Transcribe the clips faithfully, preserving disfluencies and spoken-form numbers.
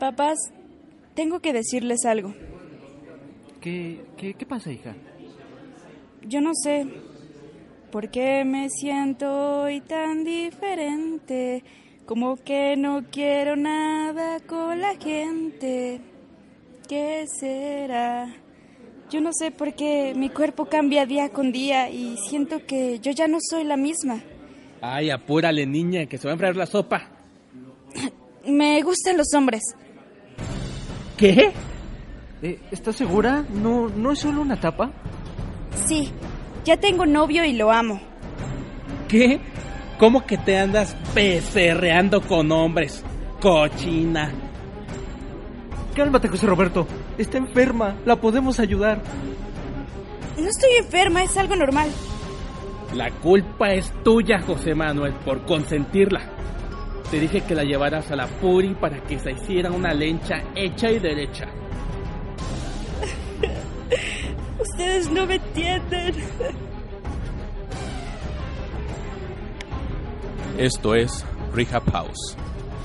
Papás, tengo que decirles algo. ¿Qué, qué, qué pasa, hija? Yo no sé por qué me siento hoy tan diferente, como que no quiero nada con la gente. ¿Qué será? Yo no sé por qué mi cuerpo cambia día con día y siento que yo ya no soy la misma. Ay, apúrale, niña, que se va a enfriar la sopa. Me gustan los hombres. ¿Qué? Eh, ¿Estás segura? ¿No, ¿No es solo una tapa? Sí, ya tengo novio y lo amo. ¿Qué? ¿Cómo que te andas becerreando con hombres? Cochina. Cálmate, José Roberto. Está enferma. La podemos ayudar. No estoy enferma, es algo normal. La culpa es tuya, José Manuel, por consentirla. Te dije que la llevaras a la Puri para que se hiciera una lencha hecha y derecha. Ustedes no me entienden. Esto es Rehab House.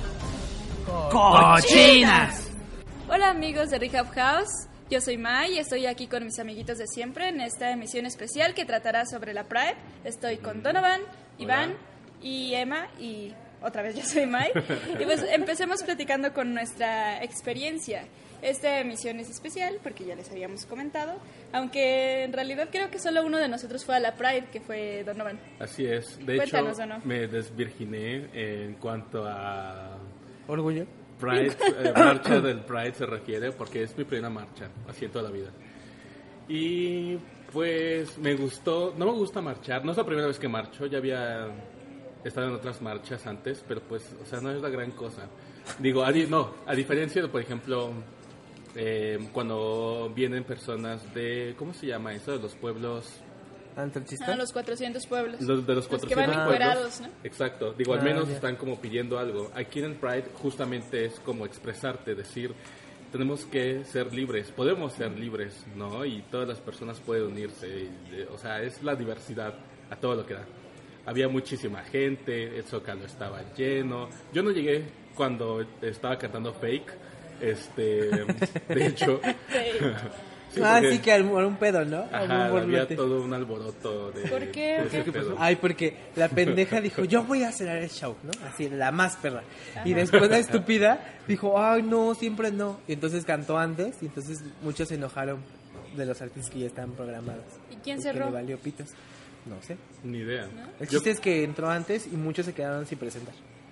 ¡Cochinas! Hola amigos de Rehab House, yo soy Mai y estoy aquí con mis amiguitos de siempre en esta emisión especial que tratará sobre la Pride. Estoy con Donovan, Iván y Emma y otra vez yo soy Mai. Y pues empecemos platicando con nuestra experiencia. Esta emisión es especial porque ya les habíamos comentado, aunque en realidad creo que solo uno de nosotros fue a la Pride, que fue Donovan. Así es, de Cuéntanos, hecho Dono. me desvirginé en cuanto a ¿Orgullo? Pride, eh, marcha del Pride se refiere, porque es mi primera marcha, así en toda la vida. Y pues me gustó, no me gusta marchar, no es la primera vez que marcho, ya había estado en otras marchas antes, pero pues, o sea, no es la gran cosa. Digo, a di- no, a diferencia de, por ejemplo, eh, cuando vienen personas de, ¿cómo se llama eso? De los pueblos... ¿Antrachista? Ah, los cuatrocientos pueblos. Los de los que cuatrocientos van pueblos. encuerados, ¿no? Exacto. Digo, al Ah, menos ya. están como pidiendo algo. Aquí en el Pride justamente es como expresarte, decir, tenemos que ser libres, podemos ser libres, ¿no? Y todas las personas pueden unirse. y, eh, o sea, es la diversidad a todo lo que da. Había muchísima gente, el Zócalo estaba lleno. Yo no llegué cuando estaba cantando Fake. Este, de hecho... Sí, ah, porque- sí, que algún un pedo, ¿no? Ajá, Algún había borlote. todo un alboroto de... ¿Por qué? de ¿O ese qué pedo. Ay, porque la pendeja dijo, yo voy a cerrar el show, ¿no? Así, la más perra. Y después la estúpida dijo, ay, no, siempre no. Y entonces cantó antes, y entonces muchos se enojaron de los artistas que ya estaban programados. ¿Y quién Porque cerró? le valió pitos. No sé. Ni idea. El Yo- chiste es que entró antes y muchos se quedaron sin presentar.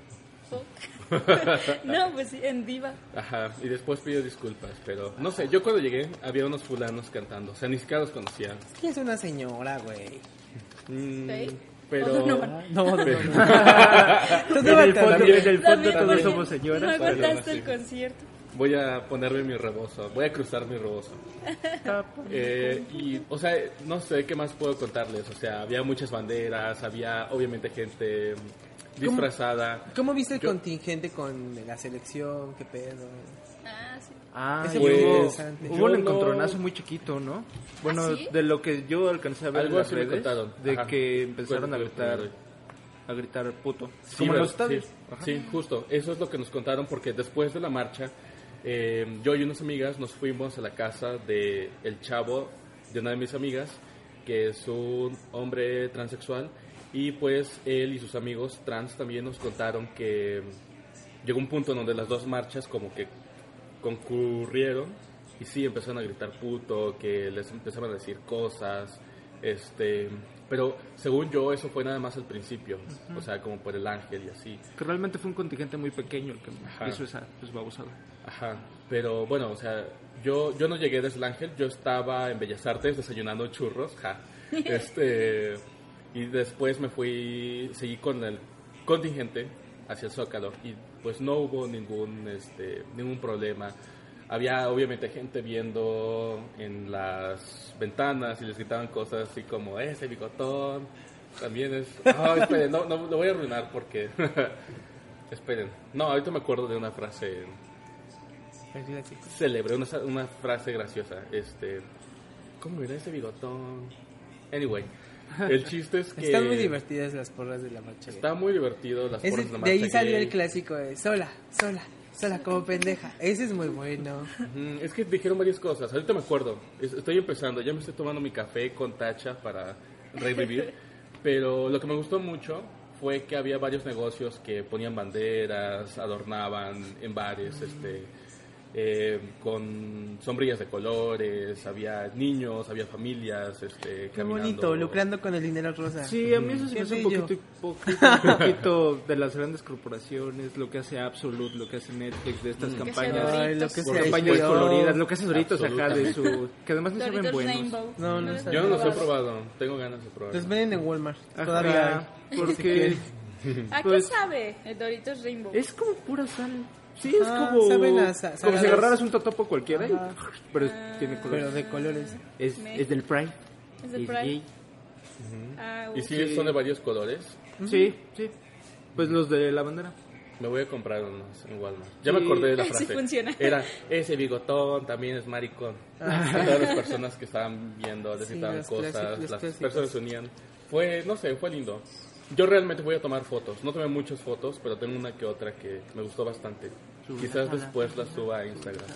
No, pues sí, en diva. Ajá, y después pidió disculpas, pero no sé, yo cuando llegué había unos fulanos cantando, o sea, ni siquiera los conocía. Es que es una señora, güey. Mm, ¿Sí? pero... ¿O no? No, no, no. Pero- Tú En no el vas a- fondo, en el fondo También todos porque somos No señoras. aguantaste sí. el concierto. Voy a ponerme mi rebozo, voy a cruzar mi rebozo. Eh, y, o sea, no sé qué más puedo contarles, o sea, había muchas banderas, había obviamente gente disfrazada. ¿Cómo viste el Yo- contingente con la selección? ¿Qué pedo? Ah, sí. Ah, Ese y fue hubo, interesante. hubo un Yo no- encontronazo muy chiquito, ¿no? Bueno, ¿Ah, sí? de lo que yo alcancé a ver Algo en las así me redes, contaron. de Ajá. que empezaron a Fue- fue- gritar, fue- a gritar puto. Sí, Como en los ¿verdad? estadios. Sí, Ajá. sí, justo. Eso es lo que nos contaron porque después de la marcha, eh, yo y unas amigas nos fuimos a la casa de el chavo de una de mis amigas, que es un hombre transexual, y pues él y sus amigos trans también nos contaron que llegó un punto en donde las dos marchas como que concurrieron y sí empezaron a gritar puto, que les empezaban a decir cosas, este, pero según yo eso fue nada más al principio, o sea, como por el ángel y así. Que realmente fue un contingente muy pequeño el que Ajá. hizo esa pues, babosada. Ajá, pero bueno, o sea, yo yo no llegué desde el ángel, yo estaba en Bellas Artes desayunando churros, ja. Este, y después me fui, seguí con el contingente hacia el Zócalo y pues no hubo ningún este ningún problema. Había obviamente gente viendo en las ventanas y les gritaban cosas así como ese bigotón. También es... Ah, esperen, no, no, lo voy a arruinar porque... esperen. No, ahorita me acuerdo de una frase célebre, una, una frase graciosa. Este... ¿Cómo era ese bigotón? Anyway, el chiste es que... Están muy divertidas las porras de la marcha. Está muy divertido las Es porras de, de la de ahí marcha salió gay. el clásico de sola, sola, Sola como pendeja. Ese es muy bueno. Mm, Es que dijeron varias cosas. Ahorita me acuerdo. Es- Estoy empezando. Ya me estoy tomando mi café con tacha para revivir. Pero lo que me gustó mucho fue que había varios negocios que ponían banderas, adornaban en bares, este, eh, con sombrillas de colores. Había niños, había familias, este, Qué caminando. bonito, lucrando con el dinero rosa. Sí, a mí eso se Qué me hace un bello. poquito hipócrita, un poquito de las grandes corporaciones, lo que hace Absolute, lo que hace Netflix, de estas Que sea campañas, Ay, lo que Doritos. por sea campañas H B O. coloridas, lo que hace Doritos acá de Absolutamente. su... que además no saben Doritos buenos. Rainbow. No, no los sé. Yo no los he probado. probado. Tengo ganas de probar. Los venden en Walmart. Ajá, Todavía hay. porque ¿A qué Pues- sabe el Doritos Rainbow? es como pura sal. Sí, es Ah, como, saben a sa- como si saladas. agarraras un totopo cualquiera, y- Ajá. pero tiene color. Pero de colores. Es, Me- es del Pride. ¿Es del Es Pride? gay. Ah, ¿Y uf. si son de varios colores? Sí, sí. Pues los de la bandera. Me voy a comprar unos en Walmart. Ya me acordé de la Sí frase. funciona. Era, ese bigotón también es maricón. A todas las personas que estaban viendo, necesitaban los cosas, clásicos, los las clásicos. personas se unían. Fue, no sé, fue lindo. Yo realmente voy a tomar fotos. No tomé muchas fotos, pero tengo una que otra que me gustó bastante. Quizás después las suba a Instagram.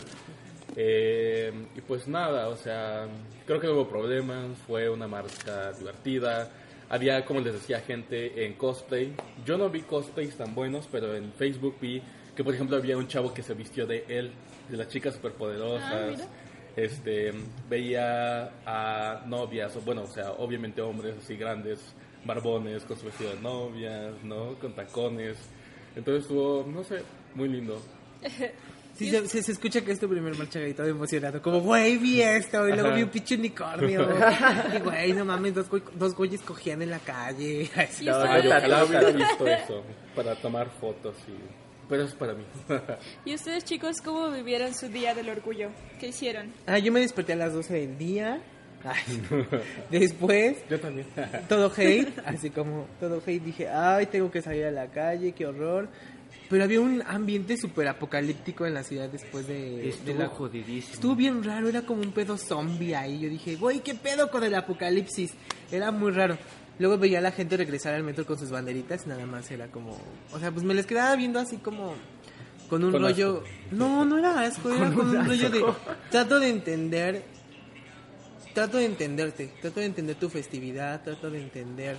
Eh, y pues nada, o sea, creo que no hubo problemas. Fue una marcha divertida. Había, como les decía, gente en cosplay. Yo no vi cosplays tan buenos, pero en Facebook vi que, por ejemplo, había un chavo que se vistió de él, de las chicas Ah, superpoderosas. mira. este, veía a novias, o bueno, o sea, obviamente hombres así grandes, barbones, con su vestido de novias, ¿no? Con tacones. Entonces estuvo, no sé, muy lindo. Sí, se, se, se escucha que es tu primer marcha gay, todo emocionado. Como, güey, vi esto. Y luego Ajá. vi un pinche unicornio. Y, güey, no mames, dos, güey- dos güeyes cogían en la calle. Sí, No, está- yo ojalá hubiera visto eso para tomar fotos y... Pero es para mí. ¿Y ustedes, chicos, cómo vivieron su día del orgullo? ¿Qué hicieron? Ah, yo me desperté a las doce del día. Ay. Después, Yo también. todo hate. Así como, todo hate. Dije, ay, tengo que salir a la calle, qué horror. Pero había un ambiente súper apocalíptico en la ciudad después de, de Estuvo la... jodidísimo. Estuvo bien raro, era como un pedo zombie ahí. Yo dije, güey, ¿qué pedo con el apocalipsis? Era muy raro. Luego veía a la gente regresar al metro con sus banderitas y nada más era como... O sea, pues me les quedaba viendo así como... Con un Con rollo... No, no era asco, era con un rollo de... Trato de entender... Trato de entenderte, trato de entender tu festividad, trato de entender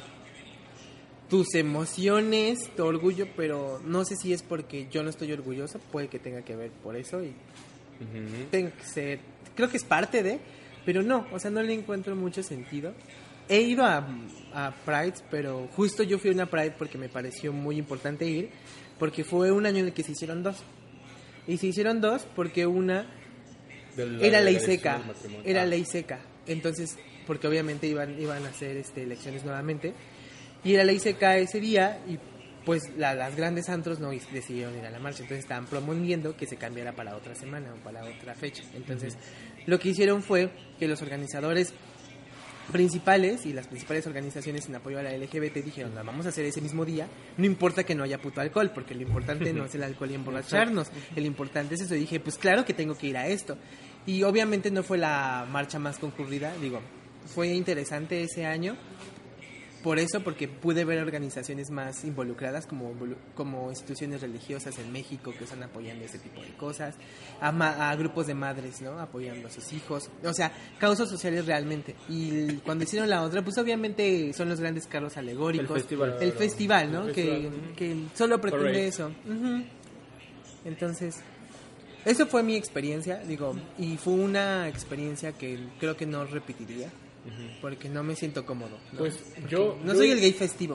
tus emociones, tu orgullo, pero no sé si es porque yo no estoy orgulloso, puede que tenga que ver por eso y Ujú. tengo que ser, creo que es parte de, pero no, o sea, no le encuentro mucho sentido. He ido a, a Prides, pero justo yo fui a una Pride porque me pareció muy importante ir, porque fue un año en el que se hicieron dos. Y se hicieron dos porque una De la era ley legalización seca, del matrimonio. era Ah. ley seca. Entonces, porque obviamente iban iban a hacer este elecciones nuevamente. Y era ley seca ese día y pues la- las grandes antros no is- decidieron ir a la marcha, entonces estaban promoviendo que se cambiara para otra semana o para otra fecha. Entonces, lo que hicieron fue que los organizadores principales y las principales organizaciones en apoyo a la L G B T dijeron, la vamos a hacer ese mismo día, no importa que no haya puto alcohol, porque lo importante no es el alcohol y emborracharnos, el importante es eso. Y dije, pues claro que tengo que ir a esto. Y obviamente no fue la marcha más concurrida, digo, fue interesante ese año, por eso, porque pude ver organizaciones más involucradas como, como instituciones religiosas en México que están apoyando ese tipo de cosas, a, ma- a grupos de madres, ¿no? Apoyando a sus hijos, o sea, causas sociales realmente. Y cuando hicieron la otra, pues obviamente son los grandes carros alegóricos. El festival. El festival, ¿no? El que, festival. que solo pretende Correcto. eso. Ujú. Entonces, eso fue mi experiencia, digo, y fue una experiencia que creo que no repetiría. Porque no me siento cómodo, ¿no? Pues Porque yo... no yo- soy el gay festivo.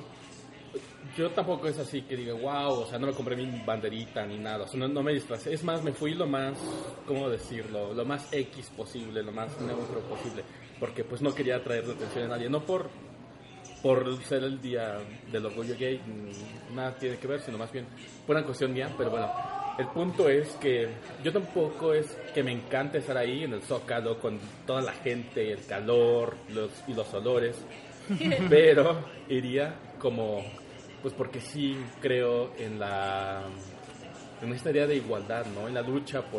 Yo tampoco es así que diga, wow, o sea, no me compré mi banderita ni nada, o sea, no, no me disfracé. Es más, me fui lo más, ¿cómo decirlo? Lo más X posible, lo más neutro posible, porque pues no quería traer la atención a nadie, no por, por ser el día del orgullo gay, mm, nada tiene que ver, sino más bien por una cuestión mía, pero bueno, el punto es que yo tampoco es que me encante estar ahí en el Zócalo con toda la gente, el calor los, y los olores, pero iría como... Pues porque sí creo en la en esta idea de igualdad, ¿no? En la lucha por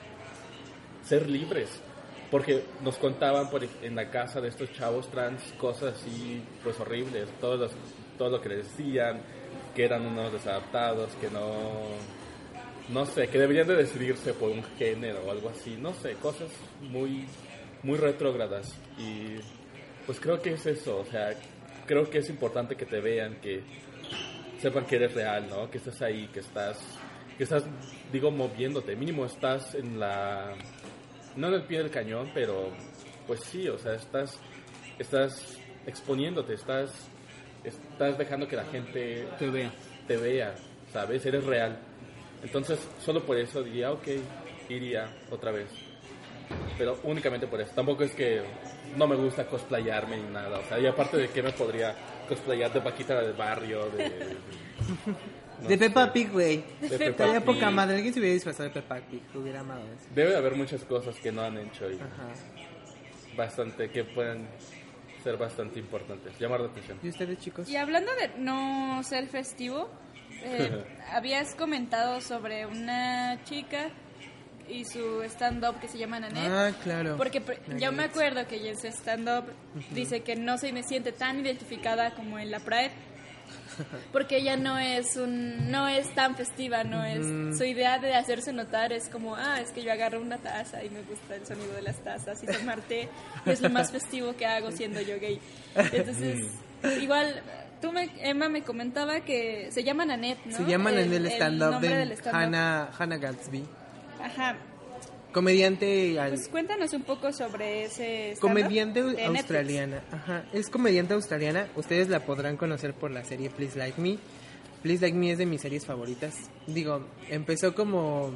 ser libres. Porque nos contaban por, en la casa de estos chavos trans cosas así, pues horribles. Todo, los, todo lo que les decían, que eran unos desadaptados, que no no sé, que deberían de decidirse por un género o algo así, no sé, cosas muy, muy retrógradas. Y pues creo que es eso, o sea, creo que es importante que te vean, que sepan que eres real, ¿no? Que estás ahí, que estás, que estás, digo, moviéndote, mínimo estás en la, no en el pie del cañón, pero pues sí, o sea, estás, estás exponiéndote, estás, estás dejando que la gente Te vea. te vea, ¿sabes? Eres real. Entonces, solo por eso diría, ok, iría otra vez. Pero únicamente por eso. Tampoco es que no me gusta cosplayarme ni nada. O sea, y aparte de que me podría cosplayar de Paquita la del barrio, de... no De sé, Peppa Pig, güey. De de Peppa Estaría Pig. poca madre. Alguien se hubiera disfrazado de Peppa Pig. Hubiera amado eso. Debe de haber muchas cosas que no han hecho y Ajá. bastante, que pueden ser bastante importantes, llamar la atención. ¿Y ustedes, chicos? Y hablando de no ser festivo, eh, habías comentado sobre una chica y su stand-up que se llama Nanette. Ah, claro. Porque pr- yo me Nanette. acuerdo que ella en su stand-up dice que no se me siente tan identificada como en la Pride. Porque ella no es un no es tan festiva, no es su idea de hacerse notar es como, ah, es que yo agarro una taza y me gusta el sonido de las tazas y tomar té y es lo más festivo que hago siendo yo gay. Entonces, igual tú me, Emma me comentaba que se llama Nanette, ¿no? Se llama El- en el stand-up nombre de del stand-up. Hannah, Hannah Gadsby. Ajá. Comediante al- Pues cuéntanos un poco sobre ese stand-up comediante de Netflix. australiana. Ajá, es comediante australiana. Ustedes la podrán conocer por la serie Please Like Me. Please Like Me es de mis series favoritas. Digo, empezó como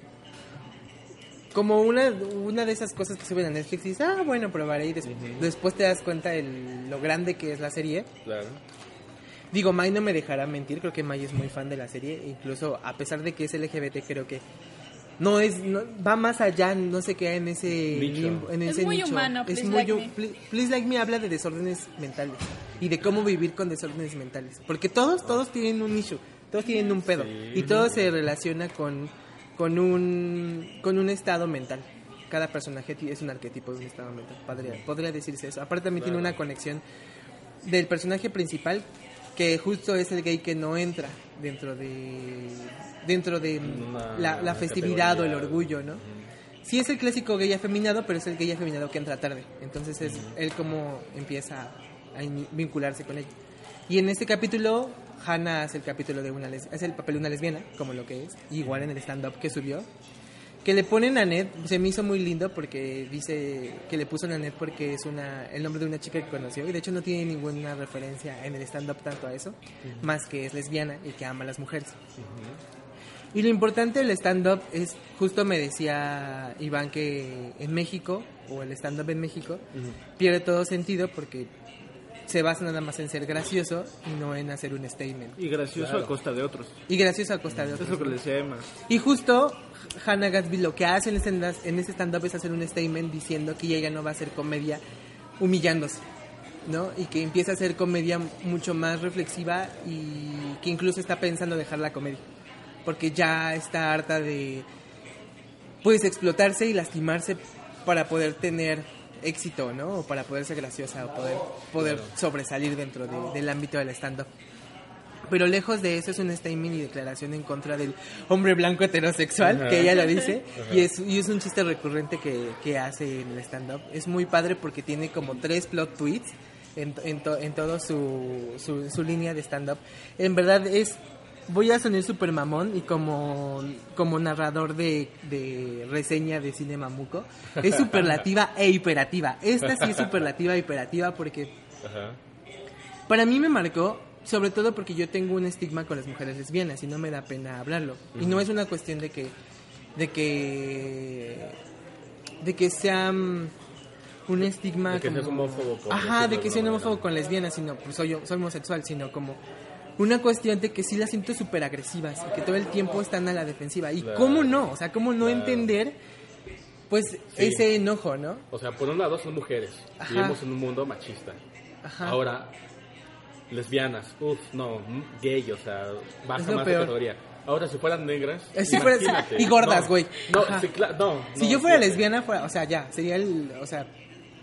como una una de esas cosas que suben a Netflix y dices, ah, bueno, probaré y des- después te das cuenta de lo grande que es la serie. Claro. Digo, Mai no me dejará mentir, creo que Mai es muy fan de la serie, incluso a pesar de que es L G B T, creo que no es, no, va más allá, no se queda en ese Nicho. limbo, en Es ese muy nicho. humano, es Please muy Like hu- Me. Pl- Please Like Me habla de desórdenes mentales y de cómo vivir con desórdenes mentales, porque todos, todos tienen un nicho, todos tienen un pedo Sí. y todo se relaciona con, con un, con un estado mental. Cada personaje ti- es un arquetipo de un estado mental, podría, podría decirse eso. Aparte también tiene una conexión del personaje principal que justo es el gay que no entra dentro de dentro de Una la, la festividad o el categoría. orgullo, ¿no? Sí es el clásico gay afeminado, pero es el gay afeminado que entra tarde. Entonces es él como empieza a in- vincularse con ella. Y en este capítulo Hannah hace el capítulo de una les- hace el papel de una lesbiana, como lo que es, igual en el stand-up que subió. Que le ponen a Nanette, se me hizo muy lindo porque dice que le puso Nanette porque es una el nombre de una chica que conoció y de hecho no tiene ninguna referencia en el stand-up tanto a eso, más que es lesbiana y que ama a las mujeres. Y lo importante del stand-up es, justo me decía Iván que en México, o el stand-up en México, pierde todo sentido porque se basa nada más en ser gracioso y no en hacer un statement. Y gracioso a costa de otros. Y gracioso a costa de Eso otros. es lo que le decía Emma. Y justo Hannah Gadsby lo que hace en este stand- en este stand-up es hacer un statement diciendo que ella ya no va a hacer comedia humillándose, ¿no? Y que empieza a hacer comedia mucho más reflexiva y que incluso está pensando dejar la comedia. Porque ya está harta de, pues, explotarse y lastimarse para poder tener éxito, ¿no? O para poder ser graciosa o poder, poder sobresalir dentro de- del ámbito del stand-up. Pero lejos de eso es un statement y declaración en contra del hombre blanco heterosexual, Ajá. que ella lo dice, Ajá. y es, y es un chiste recurrente que, que hace en el stand-up. Es muy padre porque tiene como tres plot twists en, en, to- en todo su, su, su línea de stand-up. En verdad es... Voy a sonar super mamón y como, como narrador de, de reseña de Cine Mamuco, es superlativa e hiperativa. Esta sí es superlativa e hiperativa porque Ajá. para mí me marcó, sobre todo porque yo tengo un estigma con las mujeres lesbianas y no me da pena hablarlo. Y no es una cuestión de que de que de que sea mm, un estigma De que seas como- homófobo, por Ajá, de decirlo que de sea un alguna homófobo manera. con lesbianas, sino pues soy, soy homosexual, sino como una cuestión de que sí las siento súper agresivas y que todo el tiempo están a la defensiva. Y Claro. cómo no, o sea, cómo no Claro. entender pues Sí. ese enojo, ¿no? O sea, por un lado son mujeres. Ajá. Vivimos en un mundo machista. Ajá. Ahora, lesbianas, uff, no, mm, gay, o sea, baja Es lo más de peor. categoría. Ahora, si fueran negras, Eh, si fueras- imagínate. y gordas, No, güey. No, Ajá. sí, cla- no, Si no, yo fuera sí, lesbiana, fuera, o sea, ya, sería el, o sea,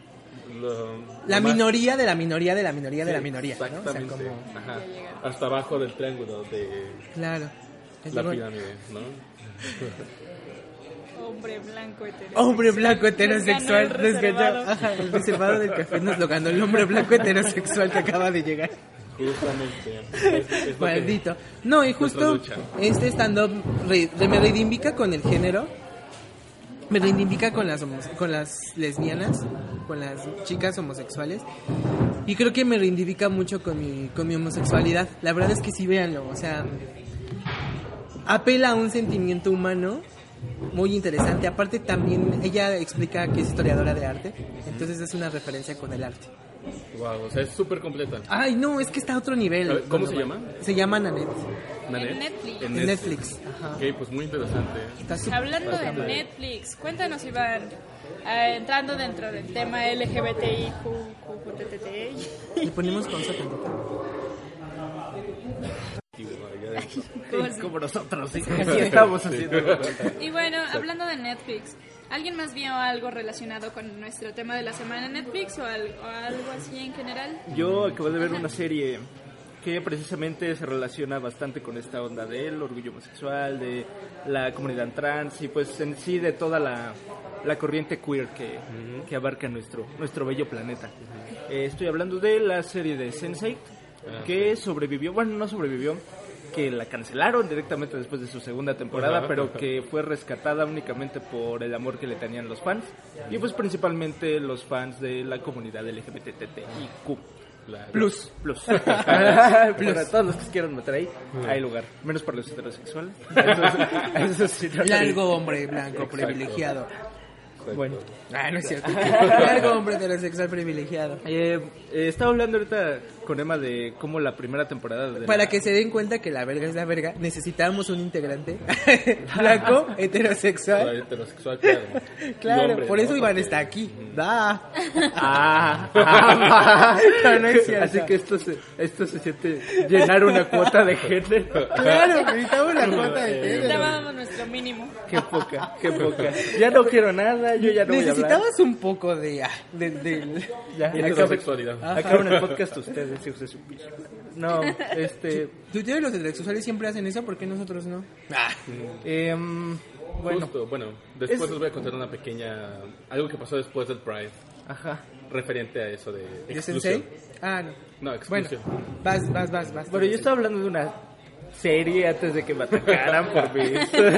lo- la lo más- minoría de la minoría de la minoría de sí, la minoría, ¿no? O sea, Exactamente. como, Ajá. Hasta abajo del triángulo de claro. Es la digo, pirámide, ¿no? Hombre blanco heterosexual. Hombre blanco heterosexual. Nos ganó el desganado. reservado. Ajá, el reservado del café nos lo ganó el hombre blanco heterosexual que acaba de llegar. Justamente. Es, es lo que- Maldito. No, y justo Nuestra lucha. este stand-up re- me reivindica con el género. Me reivindica con las homos- con las lesbianas, con las chicas homosexuales. Y creo que me reivindica mucho con mi, con mi homosexualidad. La verdad es que sí, véanlo. O sea, apela a un sentimiento humano muy interesante. Aparte también ella explica que es historiadora de arte. Entonces es una referencia con el arte. Wow, o sea, es súper completa. Ay, no, es que está a otro nivel. A ver, ¿cómo se Donovan. llama? Se llama Nanette. ¿Nanette? En Netflix. En Netflix. Ajá. Ok, pues muy interesante. Está súper- Hablando de Netflix, cuéntanos, Iván, eh, entrando dentro del tema L G B T I Q Q T T T. Le ponemos pausa tantito. Como nosotros, sí. Así estamos haciendo. Y bueno, hablando de Netflix, ¿alguien más vio algo relacionado con nuestro tema de la semana en Netflix o, al- o algo así en general? Yo acabo de ver una serie que precisamente se relaciona bastante con esta onda del orgullo homosexual, de la comunidad trans y pues en sí de toda la, la corriente queer que, que abarca nuestro, nuestro bello planeta. Eh, estoy hablando de la serie de sense eight, que sobrevivió, bueno, no sobrevivió, que la cancelaron directamente después de su segunda temporada, Ajá. pero que fue rescatada únicamente por el amor que le tenían los fans, y pues principalmente los fans de la comunidad L G B T T I Q. Claro. Plus, plus. Para todos los que se quieran meter ahí, hay lugar. Menos para los heterosexuales. Entonces, eso sí, no- Largo hombre blanco Exacto. privilegiado. Bueno, Ah, no es cierto. Largo hombre heterosexual privilegiado. eh, eh, estaba hablando ahorita con Emma de cómo la primera temporada de Para la- que se den cuenta que la verga es la verga, necesitamos un integrante blanco, heterosexual. Heterosexual, claro. Claro, Y hombre, por eso ¿no? Iván Porque- está aquí. Da. Ah, ah, No, no es cierto. Así que esto se, esto se siente llenar una cuota de género. Claro, necesitamos la cuota de género. Dábamos nuestro mínimo. Qué poca, qué poca. Ya no quiero nada, yo ya no voy a hablar. Necesitabas un poco de... ah, de, de- Ya, Y acaben- heterosexualidad. acaben el podcast ustedes, hijos de su piso. No, este... ¿Tú tienes los heterosexuales siempre hacen eso? ¿Por qué nosotros no? Ah, em, bueno, Justo, bueno, después Es- les voy a contar una pequeña... Algo que pasó después del Pride, ajá. referente a eso de ¿de exclusión. Sensei? Ah, no. No, Bueno, exclusión. vas, vas, vas, vas. Bueno, yo estaba hablando de una serie antes de que me atacaran por mi...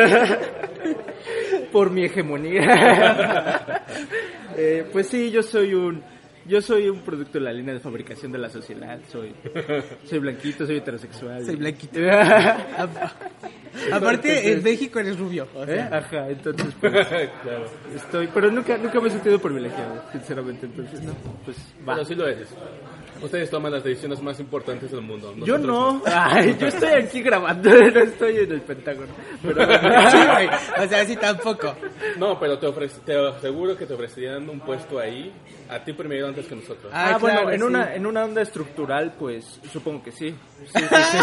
por mi hegemonía. Eh, pues sí, yo soy un... Yo soy un producto de la línea de fabricación de la sociedad. Soy, soy blanquito, soy heterosexual. Soy blanquito. ¿Eh? Aparte, en México eres rubio. O sea, Ajá, entonces pues Claro. estoy... Pero nunca, nunca me he sentido privilegiado, sinceramente. Entonces, no, pues va. Pero sí lo eres. Ustedes toman las decisiones más importantes del mundo. Yo nosotros no. Ay, yo estoy aquí grabando, no estoy en el Pentágono. Pero sí, güey. O sea, sí tampoco. No, pero te, ofrece, te aseguro que te ofrecerían un puesto ahí a ti primero antes que nosotros. Ah, Ah, bueno, claro, en sí. una en una onda estructural, pues supongo que sí. Sí, sí, sí.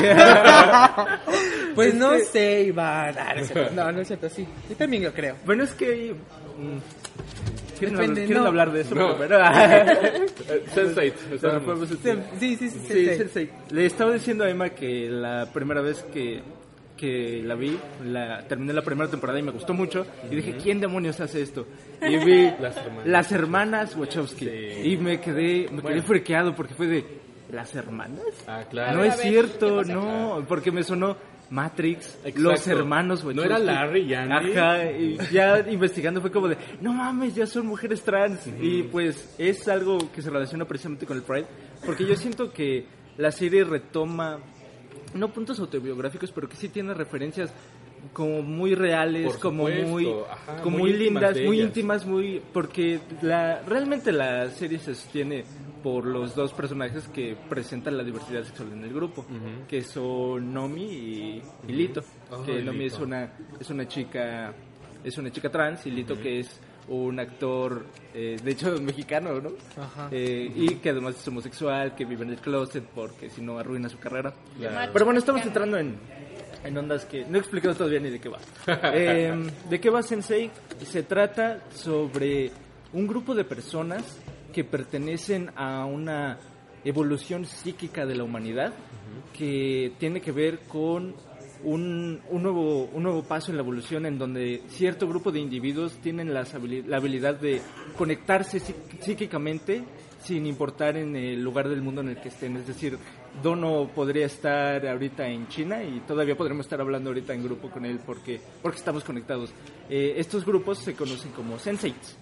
Pues no sé, Iván. Ah, no es cierto. No, no es cierto, sí. Yo también lo creo. Bueno, es que mm, ¿quieren, Depende, hablar, ¿quieren no. hablar de eso No. primero? Eh, Sense eight, Bueno, estábamos. podemos- Sí, sí, sí. sí, Sí, sí. Sensei. Le estaba diciendo a Emma que la primera vez que, que la vi, la, terminé la primera temporada y me gustó mucho. Y dije, ¿quién demonios hace esto? Y vi Las hermanas. las hermanas Wachowski. Sí. Y me quedé, me Bueno. quedé friqueado porque fue de, ¿las hermanas? Ah, A claro. No ver, es a ver, cierto, ¿qué pasa? no, porque me sonó Matrix, Exacto. los hermanos Wachowski. ¿No era Larry y Andy? Ajá, y ya investigando fue como de, no mames, ya son mujeres trans. Y pues es algo que se relaciona precisamente con el Pride, porque yo siento que la serie retoma, no puntos autobiográficos, pero que sí tiene referencias como muy reales, Por como supuesto, muy, ajá, como muy muy íntimas lindas, de muy ellas. íntimas, muy, porque la, realmente la serie se sostiene por los dos personajes que presentan la diversidad sexual en el grupo, que son Nomi y, y Lito. Oh, que y Nomi Lito. es una es una chica es una chica trans y Lito que es un actor, eh, de hecho mexicano, ¿no? Ajá. Eh, y que además es homosexual, que vive en el closet porque si no arruina su carrera. Claro. Pero bueno, estamos entrando en, en ondas que no he explicado todavía ni de qué va. Eh, ¿De qué va Sensei? Se trata sobre un grupo de personas que pertenecen a una evolución psíquica de la humanidad que tiene que ver con un, un, nuevo, un nuevo paso en la evolución en donde cierto grupo de individuos tienen las habili- la habilidad de conectarse psí- psíquicamente sin importar en el lugar del mundo en el que estén. Es decir, Dono podría estar ahorita en China y todavía podremos estar hablando ahorita en grupo con él porque, porque estamos conectados. Eh, estos grupos se conocen como senseits.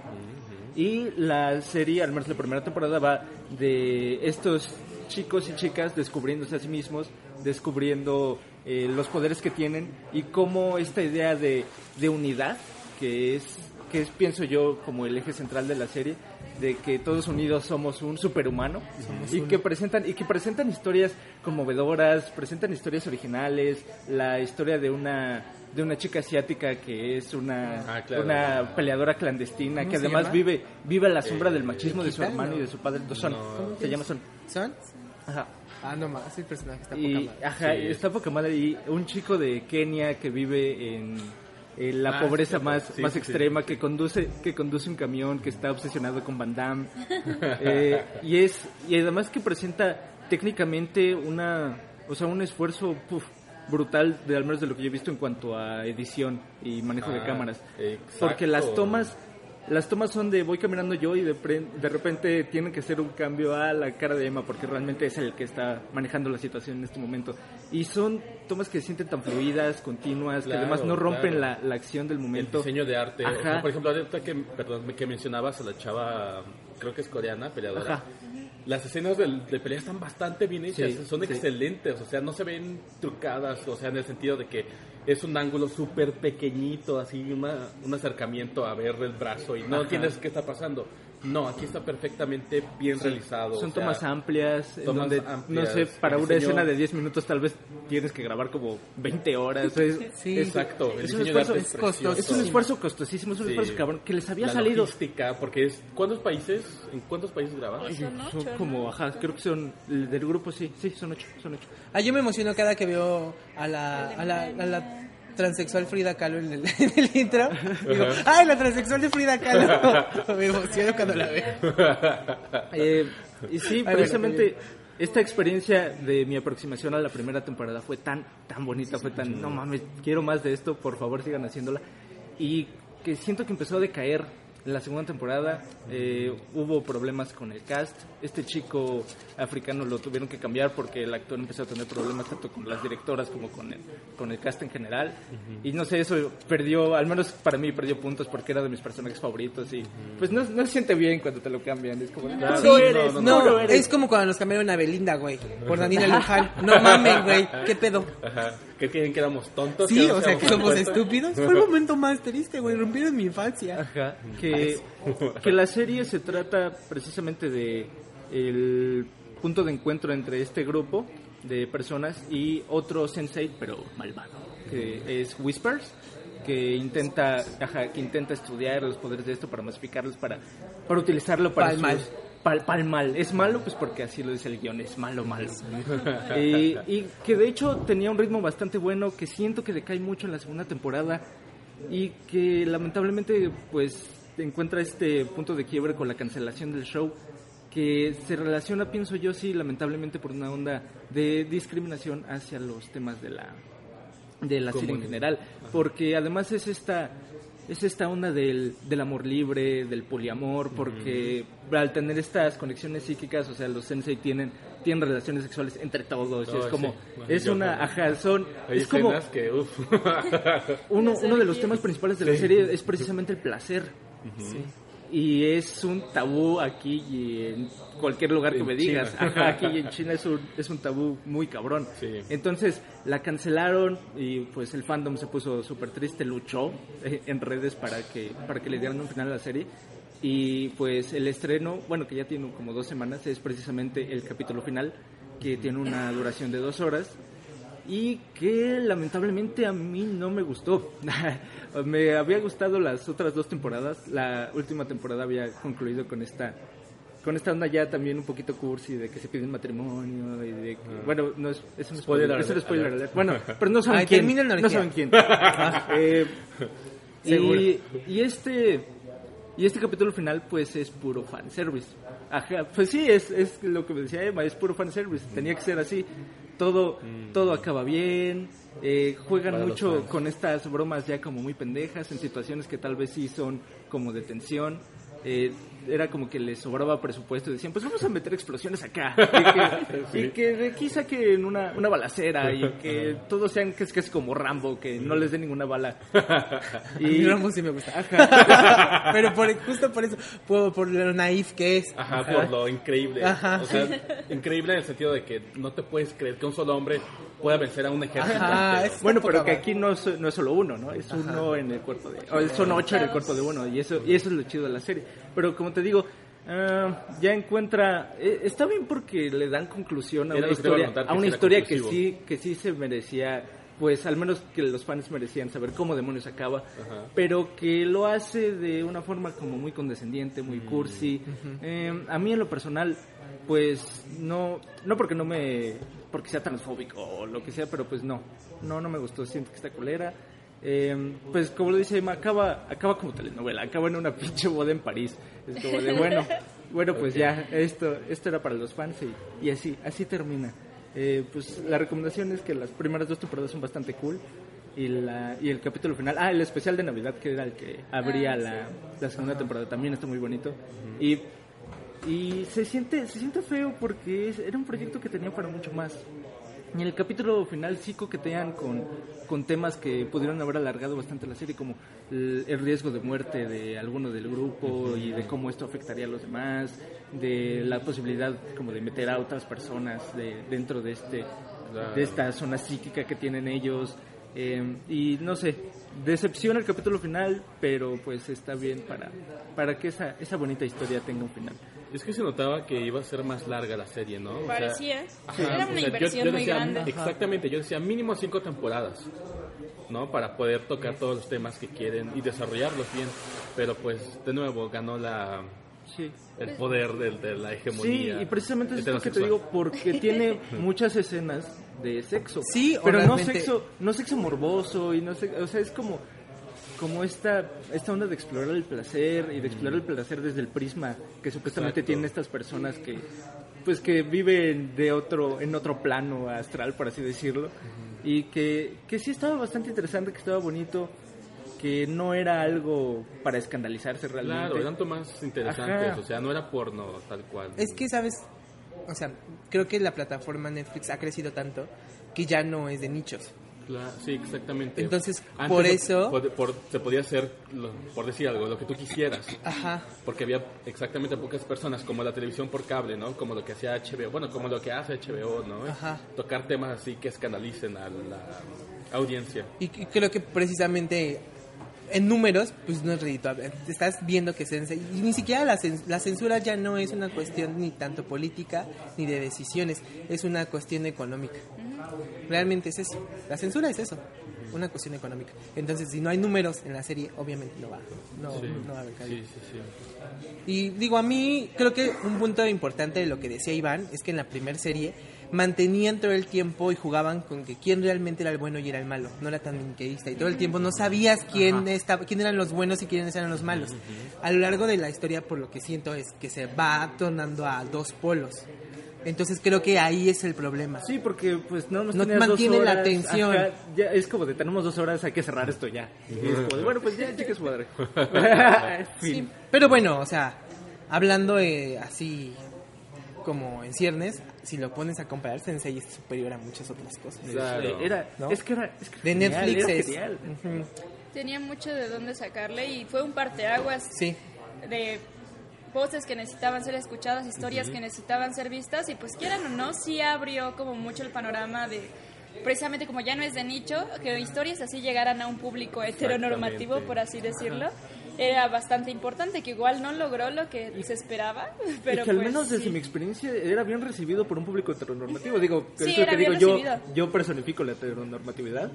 Y la serie, al menos la primera temporada, va de estos chicos y chicas descubriéndose a sí mismos, descubriendo eh, los poderes que tienen y cómo esta idea de, de unidad, que es, que es, pienso yo, como el eje central de la serie, de que todos unidos somos un superhumano, somos y un... que presentan y que presentan historias conmovedoras, presentan historias originales, la historia de una de una chica asiática que es una ah, claro. una peleadora clandestina que además llama? vive vive a la sombra eh, del machismo de su hermano no. y de su padre. Son, no. se llama Son. ¿Son? Ajá. Ah, no más, el personaje está y, poca madre. Ajá, sí. está poca madre. Y un chico de Kenia que vive en, en la ah, pobreza sí, más, sí, más sí, extrema, sí. que conduce que conduce un camión, que está obsesionado con Van Damme. eh, y es y además que presenta técnicamente una, o sea, un esfuerzo puf, brutal, de al menos de lo que yo he visto en cuanto a edición y manejo ah, de cámaras. Exacto. Porque las tomas Las tomas son de voy caminando yo y de, pre- de repente tienen que hacer un cambio a la cara de Emma porque realmente es el que está manejando la situación en este momento. Y son tomas que se sienten tan fluidas, continuas, claro, que además no rompen claro. la, la acción del momento. El diseño de arte. Ajá. O sea, por ejemplo, ahorita que, perdón, que mencionabas a la chava, creo que es coreana, peleadora. Ajá. Las escenas de, de pelea están bastante bien hechas, sí, son sí. excelentes, o sea, no se ven trucadas, o sea, en el sentido de que es un ángulo súper pequeñito, así una, un acercamiento a ver el brazo y no Ajá. entiendes qué está pasando. No, aquí está perfectamente bien sí. realizado. Son o sea, tomas amplias, en donde, amplias, no sé, para una diseño... escena de diez minutos tal vez tienes que grabar como veinte horas. Es, sí, exacto. El es, un esfuerzo, es, costoso. es un esfuerzo costosísimo, es un sí. esfuerzo cabrón, que les había La salido. Logística, porque es, ¿cuántos países, en cuántos países grabaron? Son, ocho, son como, ¿no? Ajá, creo que son, del grupo sí, sí, son ocho, son ocho. Ah, yo me emociono cada que veo a la, a la, a la transexual Frida Kahlo en el, en el intro. Digo, ¡ay, la transexual de Frida Kahlo! Me emociono cuando la veo. Eh, y sí, Ay, precisamente bueno, esta experiencia de mi aproximación a la primera temporada fue tan, tan bonita, fue tan, no mames, quiero más de esto, por favor sigan haciéndola. Y que siento que empezó a decaer en la segunda temporada. Eh, hubo problemas con el cast. Este chico africano lo tuvieron que cambiar porque el actor empezó a tener problemas tanto con las directoras como con el, con el cast en general. Uh-huh. Y no sé, eso perdió, al menos para mí perdió puntos porque era de mis personajes favoritos. Y uh-huh. pues no, no se siente bien cuando te lo cambian. Es como, no, sí, no eres, no, no, no, no eres. Es como cuando nos cambiaron a Belinda, güey, por Daniela Luján. No mames, güey, ¿qué pedo? Ajá. ¿Qué creen que éramos tontos? Sí, o sea, que somos estúpidos. Fue el momento más triste, güey. Rompieron mi infancia. Ajá. Que, que la serie se trata precisamente de el punto de encuentro entre este grupo de personas y otro sensei, pero malvado, que es Whispers, que intenta, ajá, que intenta estudiar los poderes de esto para masificarlos, para, para utilizarlo para Pal mal. Pal, pal mal. Es malo, pues porque así lo dice el guión, es malo, malo. y, y que de hecho tenía un ritmo bastante bueno, que siento que decae mucho en la segunda temporada y que lamentablemente pues encuentra este punto de quiebre con la cancelación del show, que se relaciona, pienso yo, sí, lamentablemente por una onda de discriminación hacia los temas de la de la serie en general, porque además es esta es esta onda del, del amor libre, del poliamor, porque uh-huh. al tener estas conexiones psíquicas, o sea, los sensei tienen tienen relaciones sexuales entre todos, oh, es como sí. es yo, una ajá, son hay es como que, uf. uno uno de los temas principales de la sí. serie es precisamente el placer. Uh-huh. Sí. Y es un tabú aquí y en cualquier lugar que en me digas. China. Ajá, aquí en China es un, es un tabú muy cabrón. Sí. Entonces la cancelaron y pues el fandom se puso súper triste, luchó eh, en redes para que para que le dieran un final a la serie. Y pues el estreno, bueno, que ya tiene como dos semanas, es precisamente el capítulo final, que tiene una duración de dos horas. Y que lamentablemente a mí no me gustó. Me había gustado las otras dos temporadas. La última temporada había concluido con esta con esta onda ya también un poquito cursi de que se piden matrimonio y de que, uh, bueno, no es, es un spoiler, spoiler es un spoiler alert. Bueno, pero no saben Ay, quién, no saben quién. eh, y, y este Y este capítulo final, pues, es puro fanservice. Ajá, pues sí, es, es lo que me decía Emma, es puro fanservice. Tenía que ser así. Todo, mm. todo acaba bien. Eh, juegan Para mucho con estas bromas ya como muy pendejas, en situaciones que tal vez sí son como de tensión. Eh, era como que les sobraba presupuesto y decían, pues vamos a meter explosiones acá y que, sí. y que de aquí saquen una, una balacera y que todos sean que es casi como Rambo, que no les dé ninguna bala. Y Rambo sí me gusta. Ajá. Pero por, justo por eso, por, por lo naif que es. Ajá, Ajá. por lo increíble. Ajá. O sea, increíble en el sentido de que no te puedes creer que un solo hombre pueda vencer a un ejército. Ajá, bueno, pero que aquí no es, no es solo uno, ¿no? Es Ajá. uno en el cuerpo de... O son ocho en el cuerpo de uno, y eso, y eso es lo chido de la serie. Pero como te digo, uh, ya encuentra... Eh, está bien porque le dan conclusión a Era una historia, a una historia que sí, que sí se merecía... Pues al menos que los fans merecían saber cómo demonios acaba, Ajá. pero que lo hace de una forma como muy condescendiente, muy cursi. Uh-huh. Eh, a mí en lo personal, pues no, no porque no me, porque sea transfóbico o lo que sea, pero pues no, no, no me gustó. Siento que está culera. Eh, pues como lo dice Emma, acaba, acaba como telenovela, acaba en una pinche boda en París. Es como de bueno, bueno pues okay. ya esto, esto era para los fans y, y así, así termina. Eh, pues la recomendación es que las primeras dos temporadas son bastante cool y la y el capítulo final, ah, el especial de Navidad que era el que abría ah, la, sí. la segunda Ajá. temporada también está muy bonito uh-huh. y y se siente se siente feo porque es, era un proyecto que tenía para mucho más. Y en el capítulo final sí coquetean con, con temas que pudieron haber alargado bastante la serie, como el, el riesgo de muerte de alguno del grupo y de cómo esto afectaría a los demás, de la posibilidad como de meter a otras personas de, dentro de este de esta zona psíquica que tienen ellos. Eh, y no sé, decepciona el capítulo final, pero pues está bien para, para que esa, esa bonita historia tenga un final. Es que se notaba que iba a ser más larga la serie, ¿no? O Parecía. Sea, Era una o sea, inversión yo, yo decía, muy grande. Exactamente, yo decía mínimo cinco temporadas, ¿no? Para poder tocar todos los temas que quieren y desarrollarlos bien. Pero pues, de nuevo, ganó la... Sí. El poder de, de la hegemonía. Sí, y precisamente es lo que te digo, porque tiene muchas escenas de sexo. Sí, pero realmente... no sexo, no sexo morboso y no sé, o sea, es como como esta esta onda de explorar el placer y de explorar el placer desde el prisma que supuestamente Exacto. tienen estas personas que pues que viven de otro en otro plano astral, por así decirlo, uh-huh. y que que sí estaba bastante interesante, que estaba bonito, que no era algo para escandalizarse realmente. Claro, eran temas interesantes, Ajá. o sea, no era porno tal cual. Es que, ¿sabes? O sea, creo que la plataforma Netflix ha crecido tanto que ya no es de nichos. Claro, sí, exactamente. Entonces, Antes por eso... Por, por, se podía hacer, lo, por decir algo, lo que tú quisieras. Ajá. Porque había exactamente pocas personas, como la televisión por cable, ¿no? Como lo que hacía H B O, bueno, como lo que hace H B O, ¿no? Ajá. Tocar temas así que escandalicen a la audiencia. Y, y creo que precisamente... En números, pues no es redituable. Estás viendo que se, y ni siquiera la, la censura ya no es una cuestión ni tanto política ni de decisiones, es una cuestión económica. Realmente es eso. La censura es eso, una cuestión económica. Entonces, si no hay números en la serie, obviamente no va, no, sí, no va a haber calidad. Sí, sí, sí. Y digo, a mí creo que un punto importante de lo que decía Iván es que en la primera serie mantenían todo el tiempo y jugaban con que quién realmente era el bueno y era el malo, no era tan maniqueísta, y todo el tiempo no sabías quién estaba, quién eran los buenos y quiénes eran los malos. Uh-huh. A lo largo de la historia, por lo que siento, es que se va tornando a dos polos. Entonces creo que ahí es el problema. Sí, porque pues no nos no mantiene dos horas, la atención. Ajá, ya es como de tenemos dos horas, hay que cerrar esto ya. Y es como de, bueno, pues ya, chicas, madre. Sí, pero bueno, o sea, hablando eh, así como en ciernes, si lo pones a comparar, Sensei es superior a muchas otras cosas. Claro. Era, ¿no? Es que era, es que de genial, Netflix era es genial. Uh-huh. Tenía mucho de dónde sacarle y fue un parteaguas sí. de voces que necesitaban ser escuchadas, historias uh-huh. que necesitaban ser vistas, y pues quieran o no, sí abrió como mucho el panorama de, precisamente como ya no es de nicho, que historias así llegaran a un público heteronormativo, por así decirlo. Era bastante importante, que igual no logró lo que se esperaba, pero y que al pues, menos desde sí. mi experiencia era bien recibido por un público heteronormativo. Digo, sí, es lo que digo, yo, yo personifico la heteronormatividad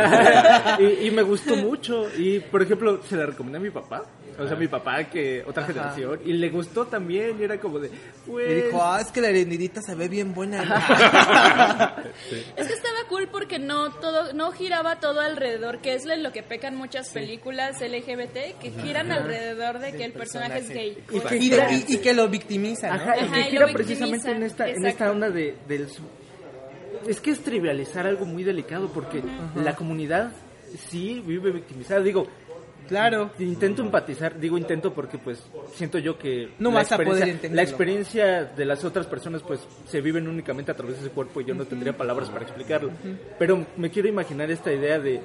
y, y me gustó mucho. Y por ejemplo, se la recomendé a mi papá, o sea, mi papá, que otra Ajá. generación, y le gustó también. Y era como de, pues... Y dijo, ah, es que la arenidita se ve bien buena. Sí. Es que estaba cool porque no todo no giraba todo alrededor, que es lo que pecan muchas películas L G B T, que giran alrededor de que el personaje es gay. Y que, y, de- y- y que lo victimiza, ¿no? Ajá, y Ajá, que y lo gira victimiza, precisamente en esta, en esta exacto. onda de, del... su- Es que es trivializar algo muy delicado, porque la comunidad sí vive victimizada. Digo, Claro. intento empatizar, digo intento porque pues siento yo que No la vas a poder experiencia- entenderlo. la experiencia de las otras personas pues se viven únicamente a través de ese cuerpo y yo no tendría palabras para explicarlo. Pero me quiero imaginar esta idea de,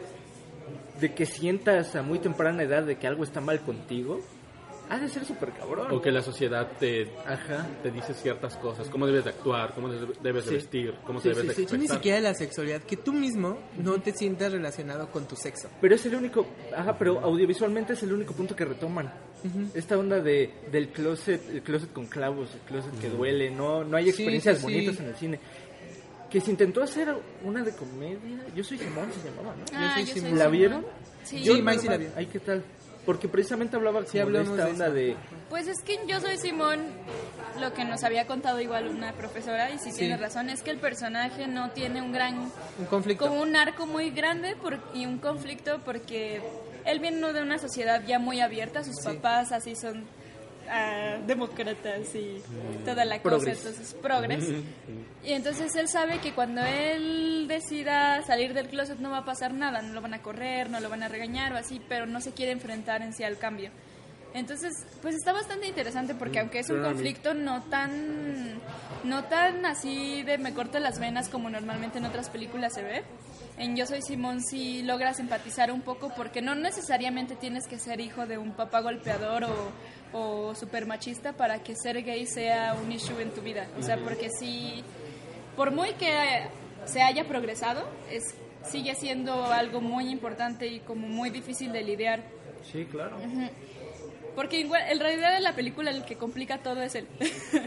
de que sientas a muy temprana edad de que algo está mal contigo. Ha de ser súper cabrón. O que la sociedad te, Ajá. te dice ciertas cosas, cómo debes de actuar, cómo de- debes Sí. de vestir, cómo Sí, te debes sí, de sí. Tú ni expresar. siquiera la sexualidad, que tú mismo no te sientas relacionado con tu sexo. Pero es el único, ajá, pero audiovisualmente es el único punto que retoman. Esta onda de del closet, el closet con clavos, el closet que duele, no no hay Sí, experiencias sí, sí. bonitas en el cine. Que se intentó hacer una de comedia, Yo soy Simón se llamaba, ¿no? Ah, soy yo Simón. soy ¿La Simón. vieron? Sí. Sí, May sí la vi. Ay, ¿qué tal? Porque precisamente hablaba como de hablamos esta de onda eso. de Pues es que en Yo Soy Simón, lo que nos había contado igual una profesora, y sí, Sí. tiene razón, es que el personaje no tiene un gran, Un conflicto. como un arco muy grande por- y un conflicto porque él viene de una sociedad ya muy abierta, sus papás así son ah, demócratas y toda la cosa, Progres. entonces progres. Y entonces él sabe que cuando él decida salir del closet no va a pasar nada, no lo van a correr, no lo van a regañar o así, pero no se quiere enfrentar en sí al cambio. Entonces, pues está bastante interesante porque aunque es un conflicto no tan no tan así de me corto las venas como normalmente en otras películas se ve, en Yo Soy Simón sí logras empatizar un poco porque no necesariamente tienes que ser hijo de un papá golpeador o, o super machista para que ser gay sea un issue en tu vida. O sea, porque sí, por muy que se haya progresado, es sigue siendo algo muy importante y como muy difícil de lidiar. Sí, claro. Porque igual, en realidad en la película el que complica todo es él.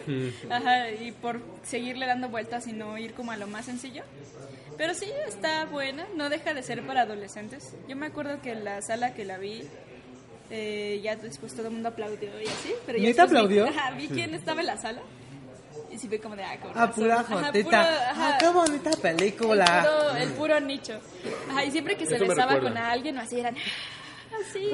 Ajá, y por seguirle dando vueltas y no ir como a lo más sencillo. Pero sí, está buena, no deja de ser para adolescentes. Yo me acuerdo que en la sala que la vi, eh, ya después todo el mundo aplaudió y así. Pero ya ¿Neta después vi- aplaudió? Ajá, vi quién estaba en la sala. Y sí fue como de, ah, con Ah, razón. pura Ajá, puro- jotita. ajá. Ah, qué bonita El película. puro, el puro nicho. Ajá, y siempre que se Eso me besaba recuerda. con alguien o así eran así.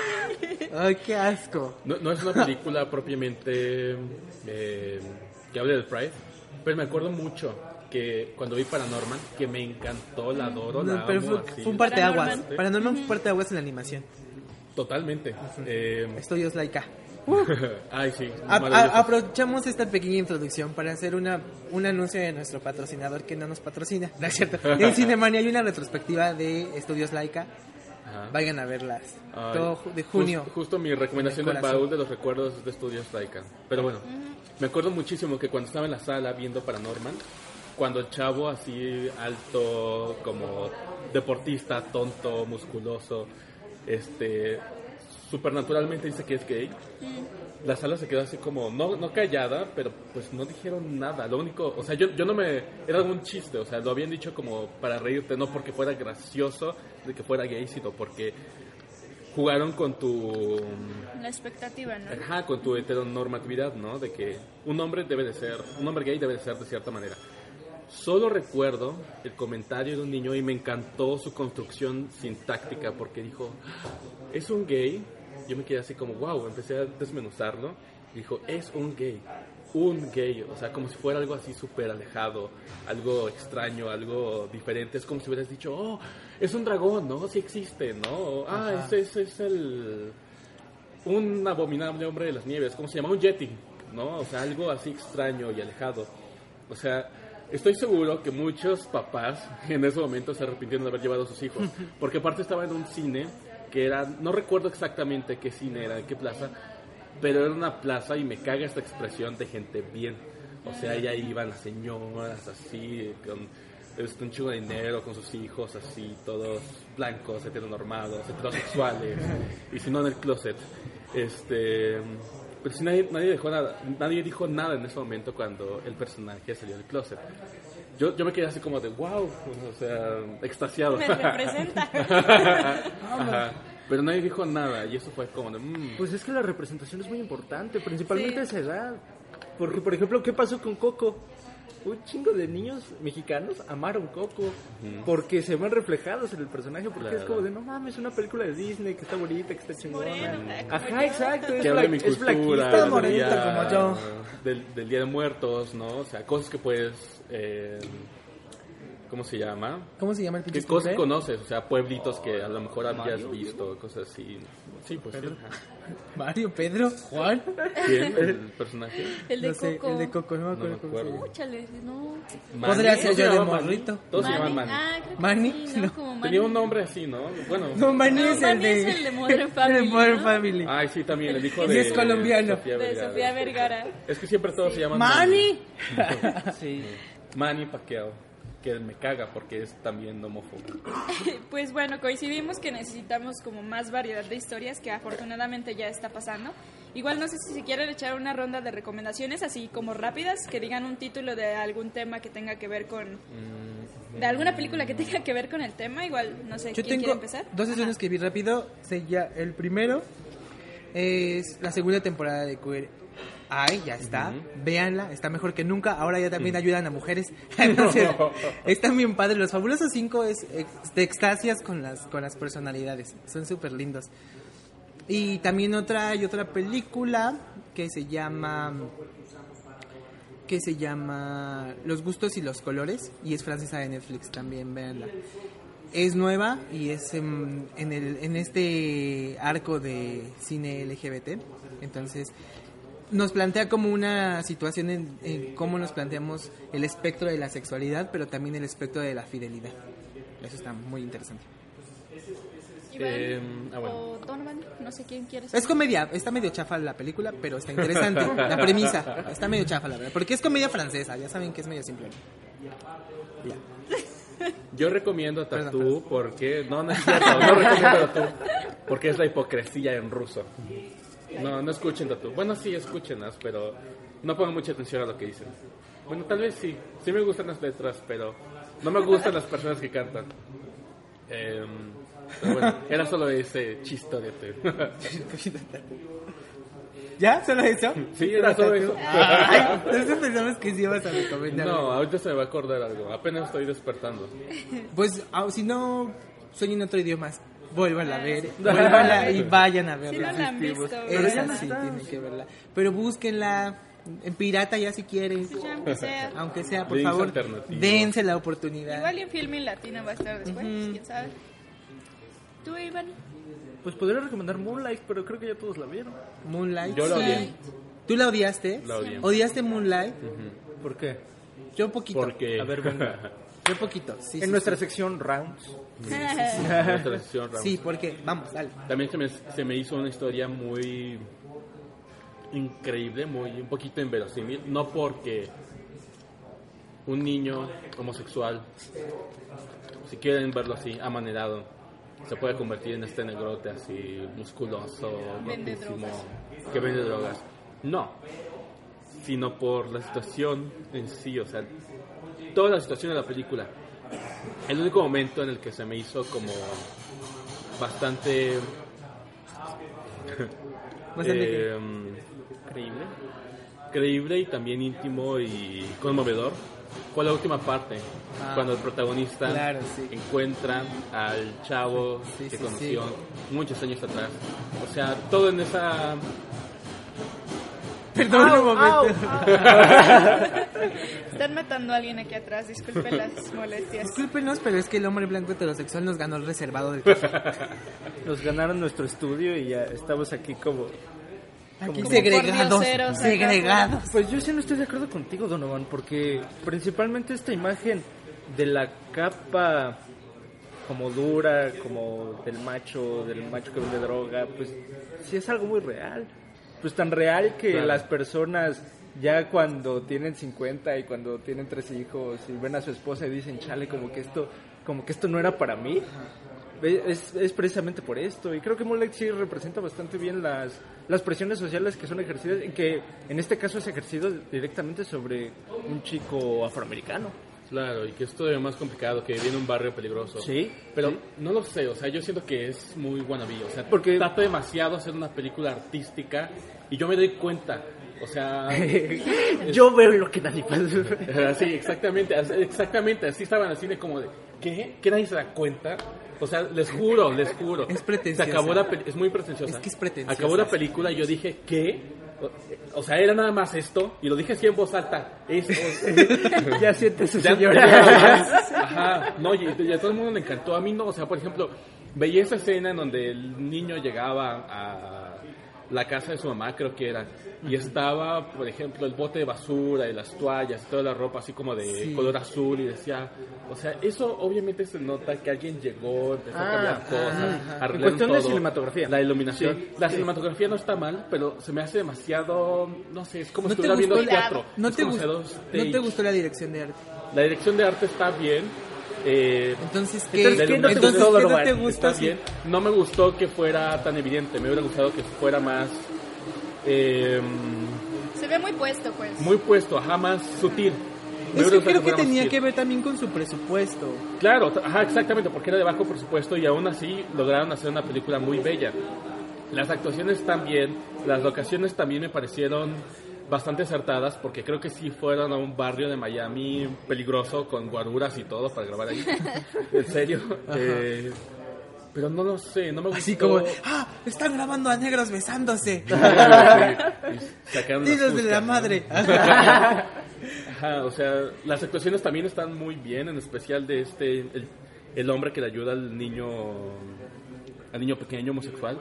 Ay, qué asco. No, no es una película propiamente eh, que hable del Pride, pero me acuerdo mucho que cuando vi Paranorman, que me encantó, la adoro, No, la pero amo, fue, así. fue un parteaguas. Paranorman. Paranorman fue un parteaguas en la animación. Totalmente. Eh, Estudios Laika. ay, sí. A- maravilloso. a- aprovechamos esta pequeña introducción para hacer una un anuncio de nuestro patrocinador que no nos patrocina, ¿no es cierto? En Cinemania hay una retrospectiva de Estudios Laika. Ajá. Vayan a verlas. Ay, Todo ju- de junio. jus- justo mi recomendación En el del corazón. baúl de los recuerdos de Estudios Laika. Pero bueno, me acuerdo muchísimo que cuando estaba en la sala viendo Paranorman, cuando el chavo así alto, como deportista, tonto, musculoso, este, supernaturalmente dice que es gay, la sala se quedó así como, no, no callada, pero pues no dijeron nada. Lo único, o sea, yo, yo no me, era un chiste, o sea, lo habían dicho como para reírte, no porque fuera gracioso de que fuera gay, sino porque jugaron con tu, La expectativa, ¿no? ajá, con tu heteronormatividad, ¿no? De que un hombre debe de ser, un hombre gay debe de ser de cierta manera. Solo recuerdo el comentario de un niño y me encantó su construcción sintáctica porque dijo, es un gay. Yo me quedé así como, wow, empecé a desmenuzarlo. Y dijo, es un gay, un gay. O sea, como si fuera algo así súper alejado, algo extraño, algo diferente. Es como si hubieras dicho, oh, es un dragón, ¿no? Sí existe, ¿no? O, ah, ese, ese es el... un abominable hombre de las nieves. ¿Cómo se llama? Un yeti, ¿no? O sea, algo así extraño y alejado. O sea, estoy seguro que muchos papás en ese momento se arrepintieron de haber llevado a sus hijos. Porque aparte estaba en un cine que era, no recuerdo exactamente qué cine era, en qué plaza, pero era una plaza y me caga esta expresión de gente bien. O sea, ya iban las señoras así, con este, un chingo de dinero, con sus hijos así, todos blancos, heteronormados, heterosexuales, y si no en el closet. Este, pero si nadie, nadie, dejó nada, nadie dijo nada en ese momento cuando el personaje salió del closet. Yo, yo me quedé así como de wow, o sea, extasiado. Me representa. Ajá. Pero nadie dijo nada y eso fue como de... Mm. Pues es que la representación es muy importante, principalmente Sí. a esa edad. Porque, por ejemplo, ¿qué pasó con Coco? un chingo de niños mexicanos amaron Coco porque se ven reflejados en el personaje, porque Claro. es como de, no mames, una película de Disney que está bonita, que está chingona. Moreno, como Ajá, yo. exacto, es, Que habla de mi bla- es cultura, blanquista, del morenito día- como yo. Del, del Día de Muertos, ¿no? O sea, cosas que puedes... Eh, ¿Cómo se llama? ¿Cómo se llama el pinche ¿Qué cosas escuincle? conoces? O sea, pueblitos que a lo mejor habías visto, cosas así. Sí, pues sí. ajá. Mario, Pedro, Juan. ¿Quién? ¿El personaje? El de No sé, Coco. el de Coco, no me No acuerdo me cómo se acuerdo. llama. Úchale, no. Podría Manny. ser ¿Todos yo se de llaman morrito. Manny? Todos se llaman Manny. Manny. Ah, creo que Manny, sí, ¿no? no. Como Manny. Tenía un nombre así, ¿no? Bueno. No, Manny No, es el Manny de... es el de Modern Family, El de Modern ¿no? Family. Ay, sí, también, el hijo Y de... es colombiano. Sofía De Vergara. Sofía Vergara. Es que siempre todos se llaman ¡Manny! Sí. Manny Pacquiao. Que me caga porque es también homófobo. Pues bueno, coincidimos que necesitamos como más variedad de historias, que afortunadamente ya está pasando. Igual no sé si se quieren echar una ronda de recomendaciones así como rápidas, que digan un título de algún tema que tenga que ver con... De alguna película que tenga que ver con el tema, igual no sé, Yo ¿quién quiere tengo empezar? dos sesiones que vi rápido. Se ya, el primero es la segunda temporada de Queer. Ay, ya está. Véanla, está mejor que nunca. Ahora ya también ayudan a mujeres. Entonces, están bien padres. Los Fabulosos Cinco es ex- de extasias con las con las personalidades. Son súper lindos. Y también otra hay otra película que se llama que se llama Los Gustos y los Colores y es francesa de Netflix. También véanla. Es nueva y es en, en, el, en este arco de cine L G B T. Entonces, nos plantea como una situación en, en cómo nos planteamos el espectro de la sexualidad, pero también el espectro de la fidelidad. Eso está muy interesante. Iván Eh, ah, bueno. o Donovan, no sé quién quiere Es comedia, está medio chafa la película, pero está interesante. La premisa está medio chafa, la verdad. Porque es comedia francesa, ya saben que es medio simple. Yo recomiendo Perdón, Tatú perdón. porque... No, no es cierto, no recomiendo Tatú porque es la hipocresía en ruso. No, no escuchen Tatú. Bueno, sí, escúchenlas, pero no pongan mucha atención a lo que dicen. Bueno, tal vez sí. Sí me gustan las letras, pero no me gustan las personas que cantan. Eh, pero bueno, era solo ese chistorete. ¿Ya? ¿Solo eso? Sí, era solo eso. Ay, entonces pensamos que sí ibas a recomendar. No, ahorita se me va a acordar algo. Apenas estoy despertando. Pues, ah, si no, sueñen otro idioma. Vuélvanla a ver, vuélvanla y vayan a Si no verla. la han visto, Esa ¿verdad? sí, tienen que verla. Pero búsquenla en pirata ya si quieren. Sí, aunque sea. Aunque sea, por Links favor, alternativos. dense la oportunidad. Igual y en Filmin Latino va a estar después, quién sabe. ¿Tú, Iván? Pues podría recomendar Moonlight, pero creo que ya todos la vieron. Moonlight. Yo la sí. odié. ¿Tú la odiaste? La odié. ¿Odiaste Moonlight? ¿Por qué? Yo un poquito. Porque... A ver, venga. Yo poquito, sí. En sí, nuestra sí. sección Rounds. Nuestra sesión, Raúl. Sí, porque, vamos, dale. También se me, se me hizo una historia muy increíble, muy un poquito inverosímil. No porque un niño homosexual, si quieren verlo así, amanerado, se puede convertir en este negrote así musculoso, Vende guapísimo, drogas. que vende drogas. No, sino por la situación en sí, o sea, toda la situación de la película. El único momento en el que se me hizo como bastante Bastante eh, Increíble. creíble y también íntimo y conmovedor fue la última parte, Ah, cuando el protagonista claro, sí. encuentra al chavo Sí, que sí, conoció sí. muchos años atrás. O sea, todo en esa... Perdón un momento. Están matando a alguien aquí atrás, disculpen las molestias. Discúlpenos, pero es que el hombre blanco heterosexual nos ganó el reservado del café. Nos ganaron nuestro estudio y ya estamos aquí como... Aquí Como segregados. pordioseros acá Segregados. Pues yo sí no estoy de acuerdo contigo, Donovan, porque principalmente esta imagen de la capa como dura, como del macho, del macho que vende droga, pues sí es algo muy real. Pues tan real que Claro. las personas ya cuando tienen cincuenta y cuando tienen tres hijos y ven a su esposa y dicen, chale, como que esto, como que esto no era para mí. Es, es precisamente por esto, y creo que Moonlight sí representa bastante bien las, las presiones sociales que son ejercidas, y que en este caso es ejercido directamente sobre un chico afroamericano. Claro, y que es todavía más complicado, que vive en un barrio peligroso. Sí, Pero sí. no lo sé, o sea, yo siento que es muy wannabe, o sea, Porque- trata demasiado hacer una película artística y yo me doy cuenta O sea... Yo veo lo que nadie puede. Sí, exactamente, así- exactamente, así estaban al cine como de, ¿qué? ¿Que nadie se da cuenta? O sea, les juro, les juro. Es pretenciosa. Se acabó la pe- es muy pretenciosa. Es que es pretenciosa. Acabó la película y yo dije, ¿qué? O, o sea, era nada más esto, y lo dije así en voz alta. Es, es- Ya siéntese, ya- señora. ya- Ajá, no, y, y a todo el mundo le encantó. A mí no, o sea, por ejemplo, veía esa escena en donde el niño llegaba a la casa de su mamá, creo que era, y estaba, por ejemplo, el bote de basura y las toallas y toda la ropa así como de Sí. color azul, y decía, o sea, eso obviamente se nota que alguien llegó, empezó a cambiar Ah, cosas, ajá. arreglaron En cuestión de todo, cinematografía. la iluminación, Sí, la sí. cinematografía no está mal, pero se me hace demasiado, no sé, es como ¿No si te estuviera viendo gustó la- teatro. ¿No Es te, como si gustó, fuera ¿No te stage. gustó la dirección de arte? La dirección de arte está bien. Eh, Entonces, ¿qué, Entonces, ¿qué no te entonces, gustó, ¿qué no Donovan? te gusta? está bien. No me gustó que fuera tan evidente. Me hubiera gustado que fuera más. eh, Se ve muy puesto, pues. muy puesto, ajá, más sutil. Me Es hubiera que gustado creo que fuera más tenía sutil. que ver también con su presupuesto. Claro, t- ajá, exactamente, porque era de bajo presupuesto y aún así lograron hacer una película muy bella. Las actuaciones también, las locaciones también me parecieron bastante acertadas, porque creo que sí fueron a un barrio de Miami peligroso con guaruras y todo para grabar ahí. En serio. Eh, pero no lo sé, no me gustó. Así como, ¡ah! Están grabando a negros besándose. Y sacaron las Dios de la fuscas, ¿no? madre. Ajá, o sea, las actuaciones también están muy bien, en especial de este, el, el hombre que le ayuda al niño, al niño pequeño homosexual.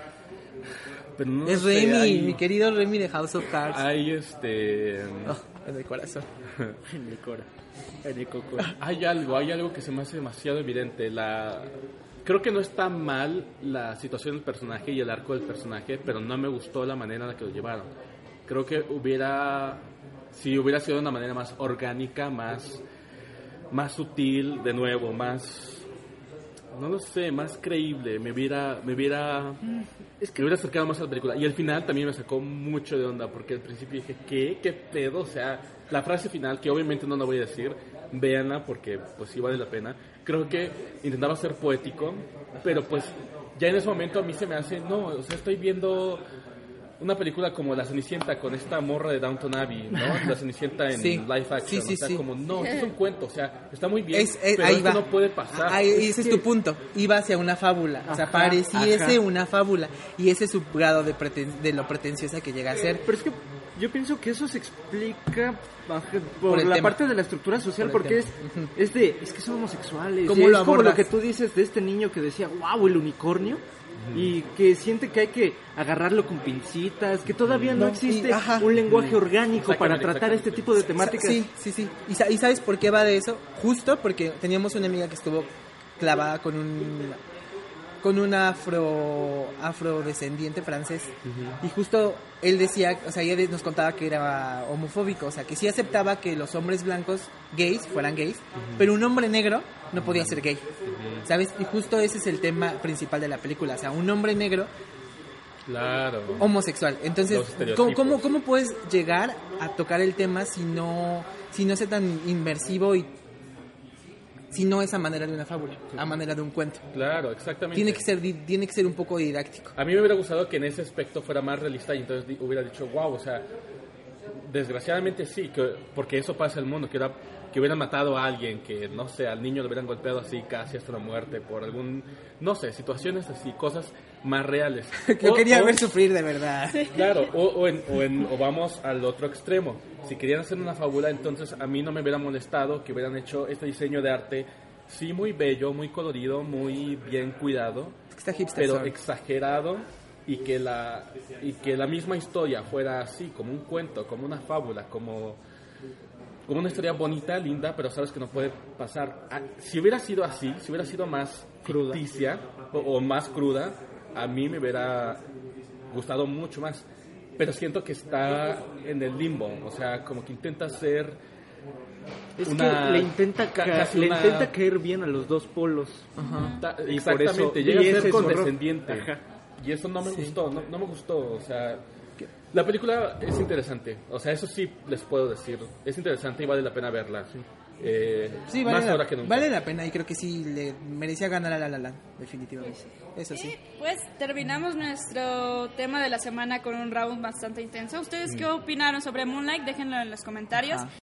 Pero no Es sé, Remy, hay- mi querido Remy de House of Cards. Hay este, Oh, en el corazón. En el cora. En el coco. hay algo, hay algo que se me hace demasiado evidente. La, creo que no está mal la situación del personaje y el arco del personaje, pero no me gustó la manera en la que lo llevaron. Creo que hubiera, si hubiera sido de una manera más orgánica, más, más sutil, de nuevo, más, no lo sé, más creíble, me hubiera, me hubiera, es que me hubiera acercado más a la película. Y el final también me sacó mucho de onda, porque al principio dije, ¿qué? ¿Qué pedo? O sea, la frase final, que obviamente no la voy a decir, véanla porque pues sí vale la pena. Creo que intentaba ser poético, pero pues ya en ese momento a mí se me hace, no, o sea, estoy viendo una película como La Cenicienta con esta morra de Downton Abbey, ¿no? La Cenicienta en Sí. live action, Sí, sí, o sea, sí. como, no, esto es un cuento, o sea, está muy bien, Es- es- pero ahí esto va. no puede pasar. Ahí, ese es tu punto. Iba hacia una fábula. O sea, Ajá, pareciese ajá. una fábula. Y ese es su grado de, preten- de lo pretenciosa que llega a ser. Pero es que yo pienso que eso se explica bajo- por, Por el la tema. parte de la estructura social, Por el porque es, tema. Ujú. es de, es que son homosexuales. ¿Cómo y lo es como lo abordas? que tú dices de este niño que decía, wow, el unicornio. Y que siente que hay que agarrarlo con pincitas, que todavía no, No, existe y- ajá. un lenguaje orgánico para Exactamente, tratar este exactamente. tipo de temáticas. Sí, sí, sí. ¿Y, sa- y sabes por qué va de eso? Justo porque teníamos una amiga que estuvo clavada con un con un afro afrodescendiente francés. Y justo él decía, o sea, ella de- nos contaba que era homofóbico, o sea, que sí aceptaba que los hombres blancos gays fueran gays, pero un hombre negro no podía ser gay. ¿Sabes? Y justo ese es el tema principal de la película, o sea, un hombre negro Claro. homosexual. Entonces, Los estereotipos. ¿cómo, cómo, cómo puedes llegar a tocar el tema si no si no es tan inmersivo y si no es a manera de una fábula, a manera de un cuento? Claro, exactamente. Tiene que ser di- tiene que ser un poco didáctico. A mí me hubiera gustado que en ese aspecto fuera más realista y entonces di- hubiera dicho, wow, o sea, desgraciadamente sí, que, porque eso pasa en el mundo, que, era, que hubieran matado a alguien, que no sé, al niño lo hubieran golpeado así casi hasta la muerte por algún, no sé, situaciones así, cosas más reales. Yo O- quería o- ver sufrir de verdad. Claro, o, o, en, o, en- o vamos al otro extremo. Si querían hacer una fábula, entonces a mí no me hubiera molestado que hubieran hecho este diseño de arte, sí, muy bello, muy colorido, muy bien cuidado, Está hipster. pero son. exagerado, y que la y que la misma historia fuera así, como un cuento, como una fábula, como como una historia bonita, linda, pero sabes que no puede pasar. Ah, si hubiera sido así, si hubiera sido más ficticia o, o más cruda, a mí me hubiera gustado mucho más. Pero siento que está en el limbo, o sea, como que intenta ser Es una- que le intenta, ca- ca- casi le una- intenta caer bien a los dos polos. Ta- Y por Exactamente, eso- llega y a ese ser es su error. condescendiente. Ajá. Y eso no me Sí. gustó, no, no me gustó, o sea, la película es interesante, o sea, eso sí les puedo decir, es interesante y vale la pena verla, eh, Sí, vale, más la, ahora que nunca. vale la pena y creo que sí le merecía ganar a La La Land, definitivamente. Eso sí. Y pues terminamos nuestro tema de la semana con un round bastante intenso. ¿Ustedes qué opinaron sobre Moonlight? Déjenlo en los comentarios. Ajá.